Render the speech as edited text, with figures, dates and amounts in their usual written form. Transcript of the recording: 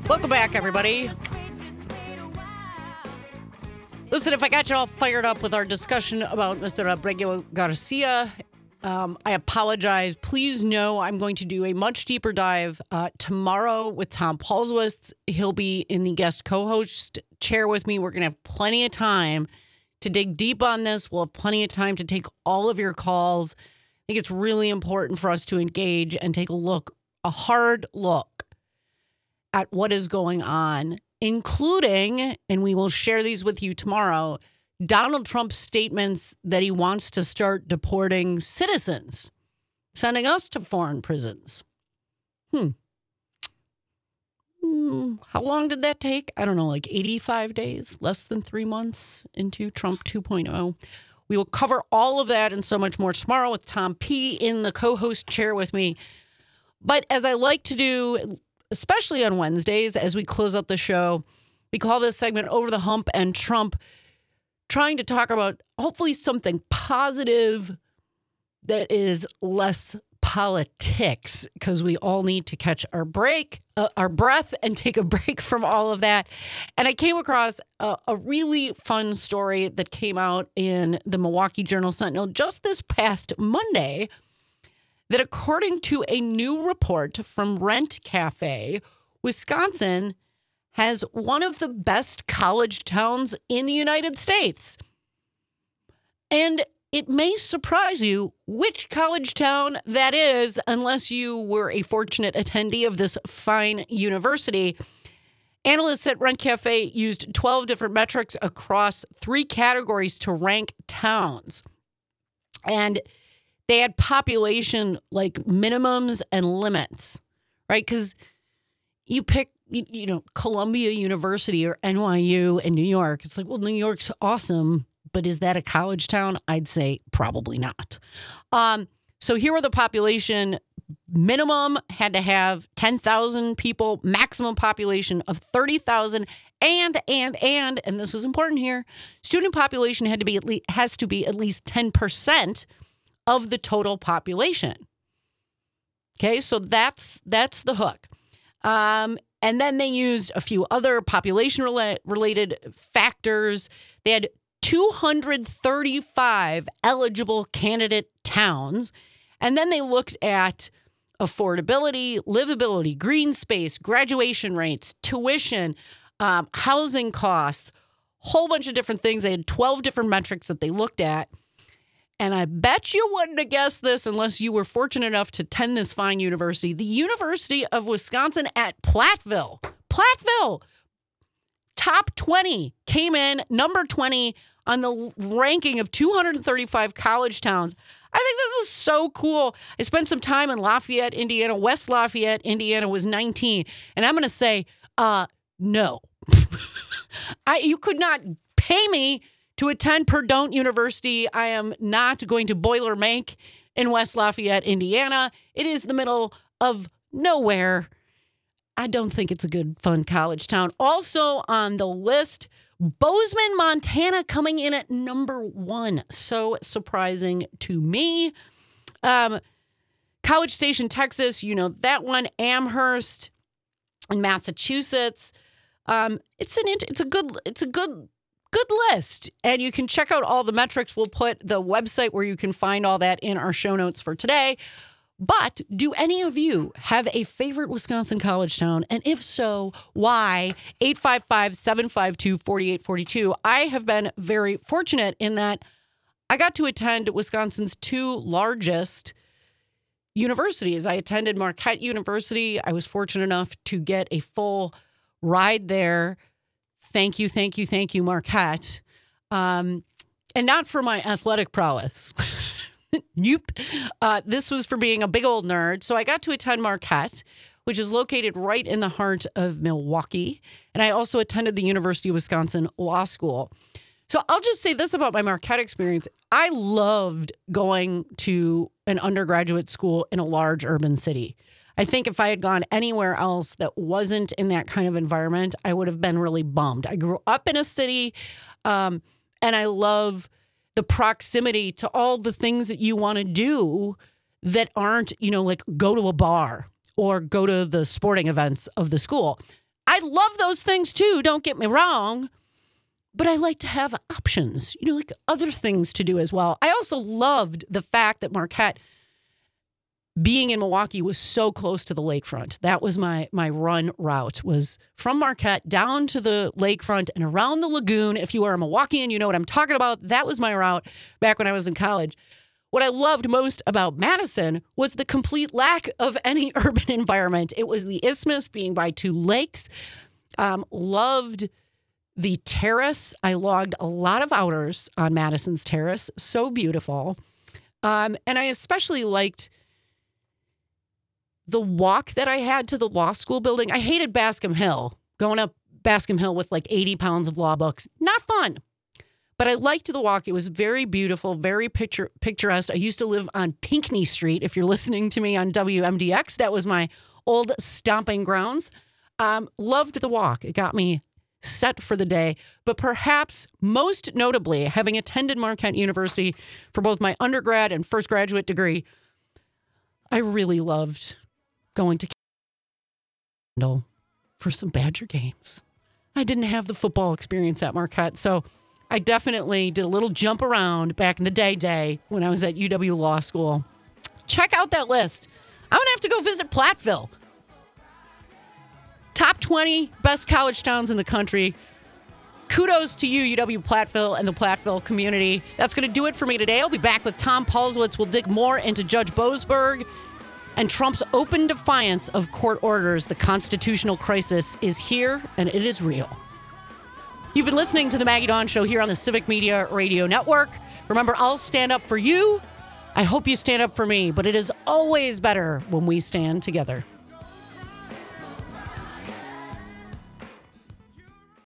Welcome back, everybody. Listen, if I got you all fired up with our discussion about Mr. Abrego Garcia, I apologize. Please know I'm going to do a much deeper dive tomorrow with Tom Paulswitz. He'll be in the guest co-host chair with me. We're going to have plenty of time to dig deep on this. We'll have plenty of time to take all of your calls. I think it's really important for us to engage and take a hard look at what is going on, including, and we will share these with you tomorrow, Donald Trump's statements that he wants to start deporting citizens, sending us to foreign prisons. How long did that take? I don't know, like 85 days, less than 3 months into Trump 2.0. We will cover all of that and so much more tomorrow with Tom P. in the co-host chair with me. But as I like to do, especially on Wednesdays, as we close out the show, we call this segment Over the Hump and Trump, trying to talk about hopefully something positive that is less politics, because we all need to catch our breath and take a break from all of that. And I came across a really fun story that came out in the Milwaukee Journal-Sentinel just this past Monday, that according to a new report from Rent Cafe, Wisconsin has one of the best college towns in the United States. And it may surprise you which college town that is, unless you were a fortunate attendee of this fine university. Analysts at Rent Cafe used 12 different metrics across 3 categories to rank towns. And they had population like minimums and limits, right? Because you pick, Columbia University or NYU in New York. It's like, well, New York's awesome, but is that a college town? I'd say probably not. So here were the population. Minimum had to have 10,000 people, maximum population of 30,000, and this is important here, student population has to be at least 10% of the total population. Okay, so that's the hook. And then they used a few other population-related factors. They had 235 eligible candidate towns. And then they looked at affordability, livability, green space, graduation rates, tuition, housing costs, whole bunch of different things. They had 12 different metrics that they looked at. And I bet you wouldn't have guessed this unless you were fortunate enough to attend this fine university. The University of Wisconsin at Platteville, top 20, came in number 20 on the ranking of 235 college towns. I think this is so cool. I spent some time in Lafayette, Indiana. West Lafayette, Indiana was 19. And I'm going to say, no. You could not pay me to attend Purdue University. I am not going to Boilermaker in West Lafayette, Indiana. It is the middle of nowhere. I don't think it's a good, fun college town. Also on the list, Bozeman, Montana, coming in at number 1. So surprising to me. College Station, Texas, that one. Amherst in Massachusetts. It's a good list. And you can check out all the metrics. We'll put the website where you can find all that in our show notes for today. But do any of you have a favorite Wisconsin college town? And if so, why? 855-752-4842. I have been very fortunate in that I got to attend Wisconsin's 2 largest universities. I attended Marquette University. I was fortunate enough to get a full ride there. Thank you, Marquette. And not for my athletic prowess. Nope. This was for being a big old nerd. So I got to attend Marquette, which is located right in the heart of Milwaukee. And I also attended the University of Wisconsin Law School. So I'll just say this about my Marquette experience. I loved going to an undergraduate school in a large urban city. I think if I had gone anywhere else that wasn't in that kind of environment, I would have been really bummed. I grew up in a city, and I love the proximity to all the things that you want to do that aren't, like go to a bar or go to the sporting events of the school. I love those things too, don't get me wrong. But I like to have options, like other things to do as well. I also loved the fact that Marquette, being in Milwaukee, was so close to the lakefront. That was my run route, was from Marquette down to the lakefront and around the lagoon. If you are a Milwaukeean, you know what I'm talking about. That was my route back when I was in college. What I loved most about Madison was the complete lack of any urban environment. It was the isthmus being by two lakes. Loved the terrace. I logged a lot of outers on Madison's terrace. So beautiful. And I especially liked the walk that I had to the law school building. I hated Bascom Hill, going up Bascom Hill with like 80 pounds of law books. Not fun. But I liked the walk. It was very beautiful, very picturesque. I used to live on Pinckney Street. If you're listening to me on WMDX, that was my old stomping grounds. Loved the walk. It got me set for the day. But perhaps most notably, having attended Marquette University for both my undergrad and first graduate degree, I really loved going to Kendall for some Badger games. I didn't have the football experience at Marquette, so I definitely did a little jump around back in the day when I was at UW Law School. Check out that list. I'm going to have to go visit Platteville. Top 20 best college towns in the country. Kudos to you, UW Platteville and the Platteville community. That's going to do it for me today. I'll be back with Tom Paulswitz. We'll dig more into Judge Boasberg and Trump's open defiance of court orders. The constitutional crisis is here, and it is real. You've been listening to The Maggie Dawn Show here on the Civic Media Radio Network. Remember, I'll stand up for you. I hope you stand up for me, but it is always better when we stand together.